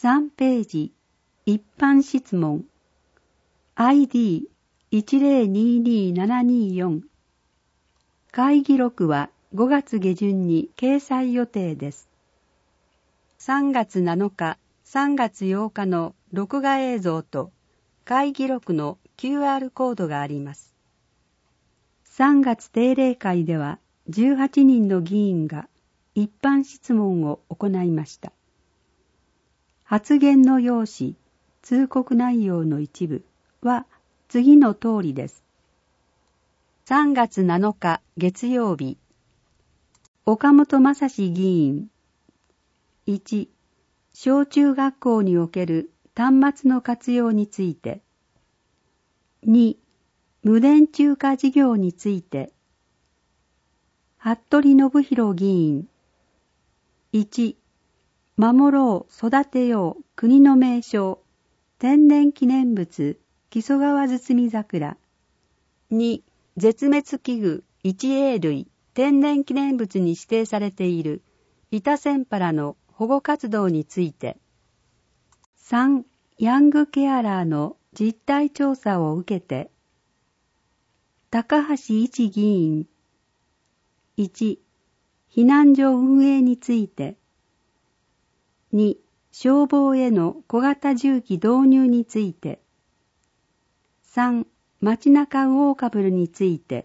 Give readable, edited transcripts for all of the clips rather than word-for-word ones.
3ページ、一般質問。ID1022724。会議録は5月下旬に掲載予定です。3月7日、3月8日の録画映像と会議録の QR コードがあります。3月定例会では18人の議員が一般質問を行いました。発言の要旨、通告内容の一部は次の通りです。3月7日月曜日、岡本正史議員。1、小中学校における端末の活用について。2、無電柱化事業について。服部信弘議員。1、守ろう、育てよう、国の名勝、天然記念物、木曽川堤桜。2、絶滅危惧、一栄類、天然記念物に指定されている、板仙原の保護活動について。3、ヤングケアラーの実態調査を受けて。高橋一議員。1、避難所運営について。2、消防への小型重機導入について。3、街中ウォーカブルについて。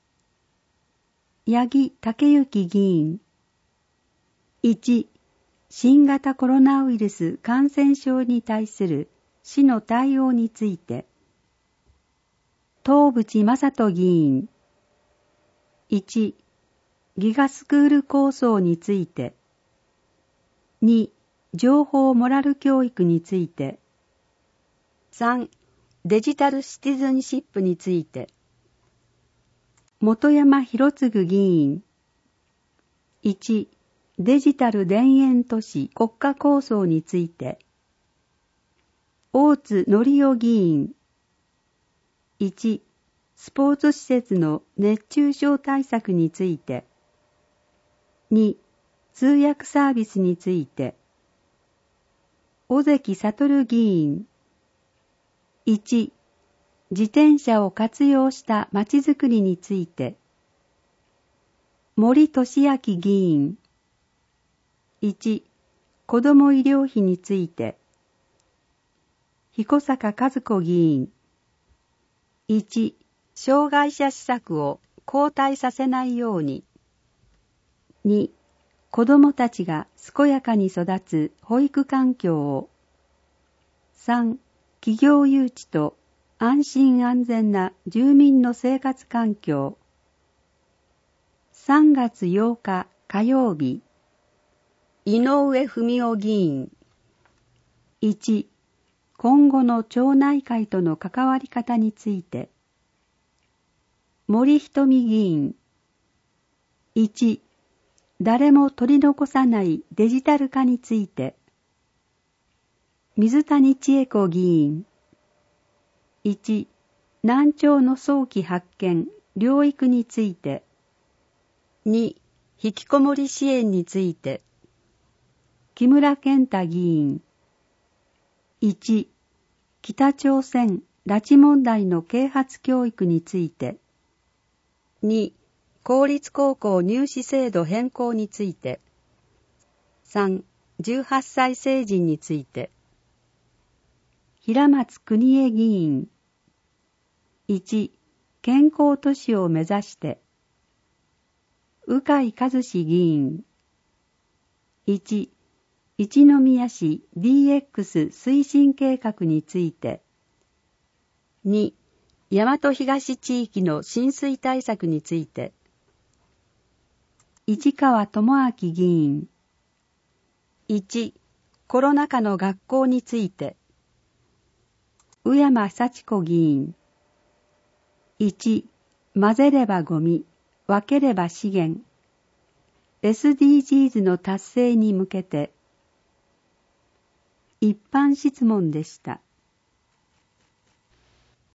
八木武之議員。1、新型コロナウイルス感染症に対する市の対応について。東淵正人議員。1、ギガスクール構想について。2、情報モラル教育について。3、デジタルシティズンシップについて。本山博次議員。1、デジタル田園都市国家構想について。大津則夫議員。1、スポーツ施設の熱中症対策について。2、通訳サービスについて。尾関悟議員。1、自転車を活用したまちづくりについて。森俊明議員。1、子ども医療費について。彦坂和子議員。1、障害者施策を後退させないように。2、子どもたちが健やかに育つ保育環境を。3、企業誘致と安心安全な住民の生活環境。3月8日火曜日、井上文雄議員。1、今後の町内会との関わり方について。森瞳議員。1、誰も取り残さないデジタル化について。水谷千恵子議員。1、難聴の早期発見、療育について。2、引きこもり支援について。木村健太議員。1、北朝鮮拉致問題の啓発教育について。2、公立高校入試制度変更について。3、18歳成人について。平松邦江議員。1、健康都市を目指して。鵜飼和志議員。1、一宮市 DX 推進計画について。2、大和東地域の浸水対策について。市川智明議員。1、コロナ禍の学校について。宇山幸子議員。1、混ぜればゴミ、分ければ資源。SDGs の達成に向けて。一般質問でした。